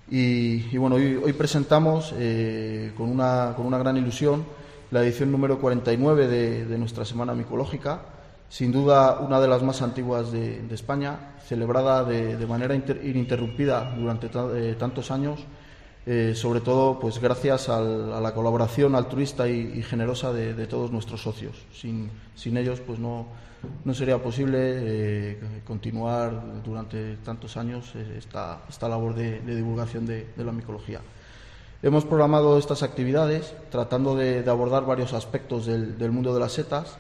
Y bueno, hoy presentamos con una gran ilusión la edición número 49 de nuestra Semana Micológica, sin duda una de las más antiguas de España, celebrada de manera ininterrumpida durante tantos años, sobre todo pues gracias a la colaboración altruista y generosa de todos nuestros socios. Sin ellos pues no sería posible continuar durante tantos años esta labor de divulgación de la micología. Hemos programado estas actividades tratando de abordar varios aspectos del mundo de las setas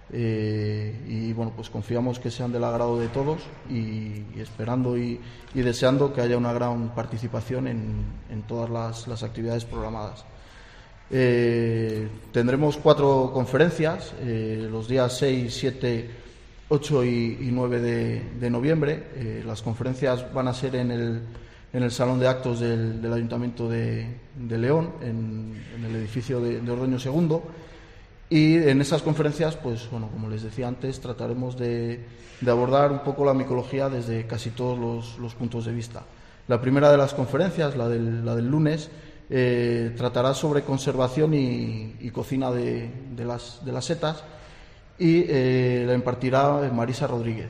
y bueno, pues confiamos que sean del agrado de todos y esperando y deseando que haya una gran participación en todas las actividades programadas. Tendremos 4 conferencias los días 6, 7, 8 y 9 de noviembre. Las conferencias van a ser en el Salón de Actos del Ayuntamiento de León, en el edificio de Ordoño II. Y en esas conferencias, pues bueno, como les decía antes, trataremos de abordar un poco la micología desde casi todos los puntos de vista. La primera de las conferencias, la del lunes, tratará sobre conservación y cocina de las setas y la impartirá Marisa Rodríguez,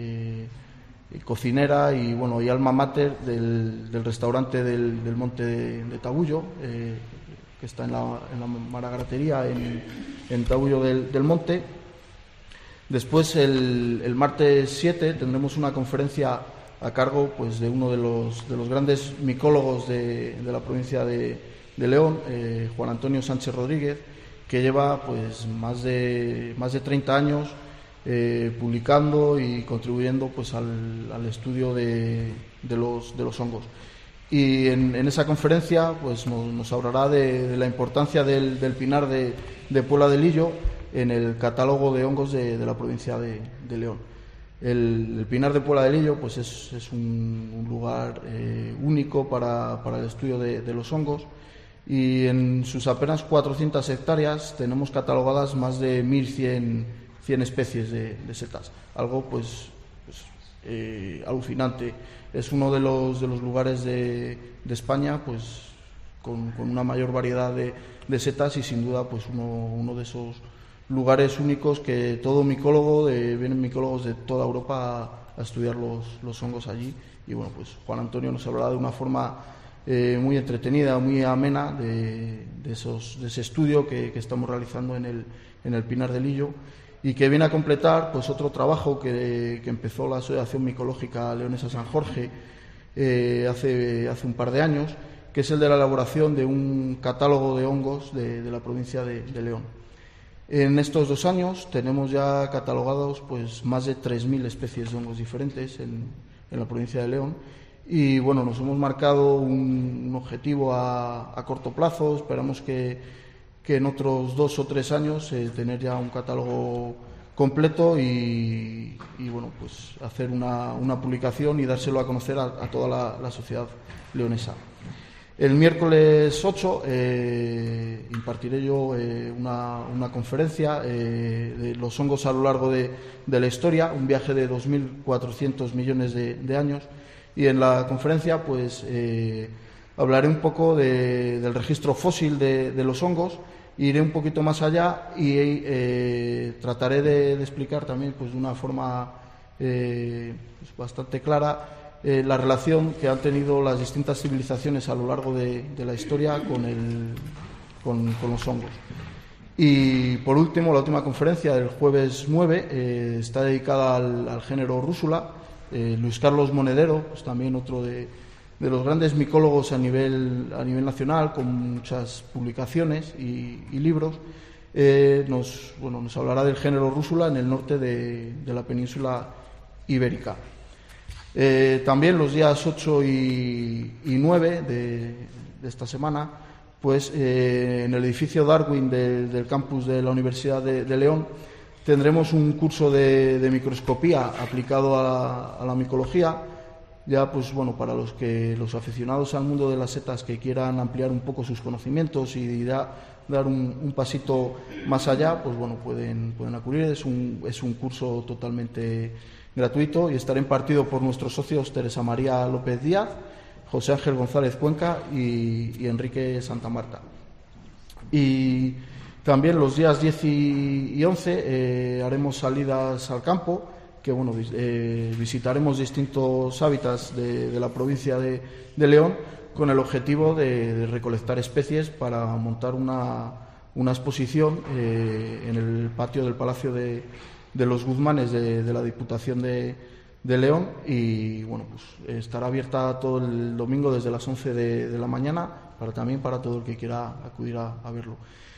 cocinera y bueno y alma mater del restaurante del Monte de Tabullo, que está en la Maragatería en Tabullo del Monte. Después el martes 7 tendremos una conferencia a cargo pues de uno de los grandes micólogos de la provincia de León, Juan Antonio Sánchez Rodríguez, que lleva pues más de 30 años publicando y contribuyendo pues al estudio de los hongos. Y en esa conferencia pues nos hablará de la importancia del pinar de Puebla de Lillo en el catálogo de hongos de la provincia de León. El pinar de Puebla de Lillo pues es un lugar único para el estudio de los hongos, y en sus apenas 400 hectáreas tenemos catalogadas más de 1.100 especies de setas, algo pues alucinante. Es uno de los lugares de España pues con una mayor variedad de setas, y sin duda pues uno de esos lugares únicos que todo micólogo, vienen micólogos de toda Europa a estudiar los hongos allí. Y bueno, pues Juan Antonio nos hablará de una forma muy entretenida, muy amena de ese estudio que estamos realizando en el Pinar de Lillo, y que viene a completar pues otro trabajo que empezó la Asociación Micológica Leonesa San Jorge hace un par de años, que es el de la elaboración de un catálogo de hongos de la provincia de León. En estos 2 años tenemos ya catalogados pues más de 3.000 especies de hongos diferentes en la provincia de León, y bueno, nos hemos marcado un objetivo a corto plazo. Esperamos que en otros 2 o 3 años tener ya un catálogo completo y bueno, pues hacer una publicación y dárselo a conocer a toda la sociedad leonesa. El miércoles 8 impartiré yo una conferencia de los hongos a lo largo de la historia, un viaje de 2.400 millones de años, y en la conferencia pues hablaré un poco del registro fósil de los hongos. Iré un poquito más allá y trataré de explicar también pues de una forma pues bastante clara la relación que han tenido las distintas civilizaciones a lo largo de la historia con los hongos. Y por último, la última conferencia del jueves 9 está dedicada al género Rúsula. Luis Carlos Monedero, pues también otro de los grandes micólogos a nivel nacional, con muchas publicaciones y libros, nos hablará del género Rúsula en el norte de la península ibérica. También los días 8 y 9 de esta semana, pues en el edificio Darwin del campus de la Universidad de León tendremos un curso de microscopía aplicado a la micología. Ya pues bueno, para los aficionados al mundo de las setas que quieran ampliar un poco sus conocimientos y dar un pasito más allá, pues bueno, pueden acudir. Es un curso totalmente gratuito y estará impartido por nuestros socios Teresa María López Díaz, José Ángel González Cuenca y Enrique Santa Marta. Y también los días 10 y 11 haremos salidas al campo, que bueno, visitaremos distintos hábitats de la provincia de León, con el objetivo de recolectar especies para montar una exposición en el patio del Palacio de los Guzmanes de la Diputación de León. Y bueno, pues estará abierta todo el domingo desde las 11 de la mañana también para todo el que quiera acudir a verlo.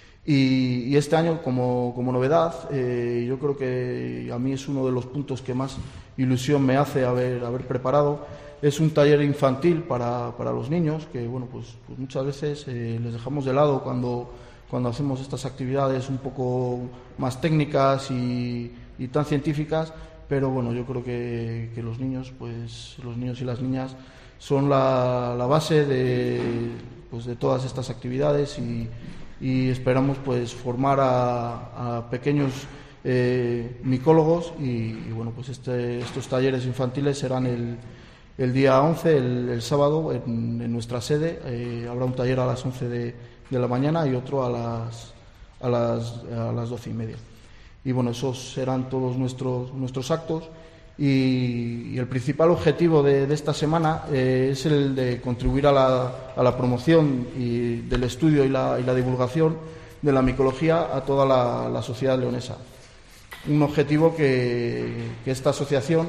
Y este año, como novedad, yo creo que a mí es uno de los puntos que más ilusión me hace haber preparado. Es un taller infantil para los niños, que bueno, pues muchas veces les dejamos de lado cuando hacemos estas actividades un poco más técnicas y tan científicas, pero bueno, yo creo que los niños y las niñas son la base de todas estas actividades, y esperamos pues formar a pequeños micólogos, y bueno, pues estos talleres infantiles serán el día 11, el sábado, en nuestra sede. Habrá un taller a las 11 de la mañana y otro a las 12:30. Y bueno, esos serán todos nuestros actos, y el principal objetivo de esta semana es el de contribuir a la promoción del estudio y la divulgación de la micología a toda la sociedad leonesa. Un objetivo que esta asociación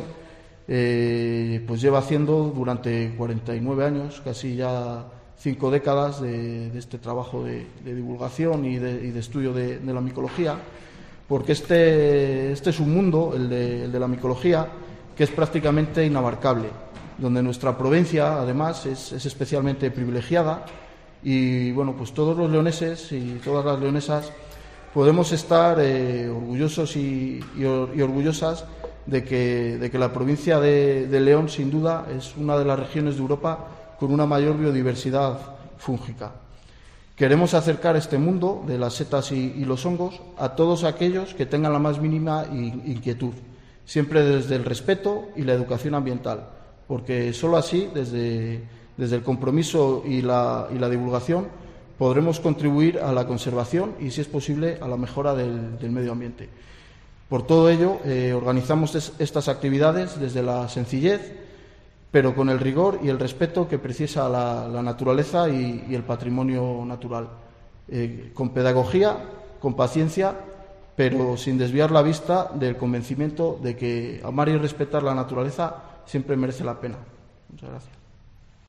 pues lleva haciendo durante 49 años, casi ya 5 décadas de este trabajo de divulgación y de estudio de la micología, porque este es un mundo, el de la micología, que es prácticamente inabarcable, donde nuestra provincia, además, es especialmente privilegiada, y bueno, pues todos los leoneses y todas las leonesas podemos estar orgullosos y orgullosas de que la provincia de León, sin duda, es una de las regiones de Europa con una mayor biodiversidad fúngica. Queremos acercar este mundo de las setas y los hongos a todos aquellos que tengan la más mínima inquietud, siempre desde el respeto y la educación ambiental, porque sólo así, desde el compromiso y la divulgación, podremos contribuir a la conservación y, si es posible, a la mejora del medio ambiente. Por todo ello, organizamos estas actividades desde la sencillez, pero con el rigor y el respeto que precisa la naturaleza y el patrimonio natural, con pedagogía, con paciencia, pero sin desviar la vista del convencimiento de que amar y respetar la naturaleza siempre merece la pena. Muchas gracias.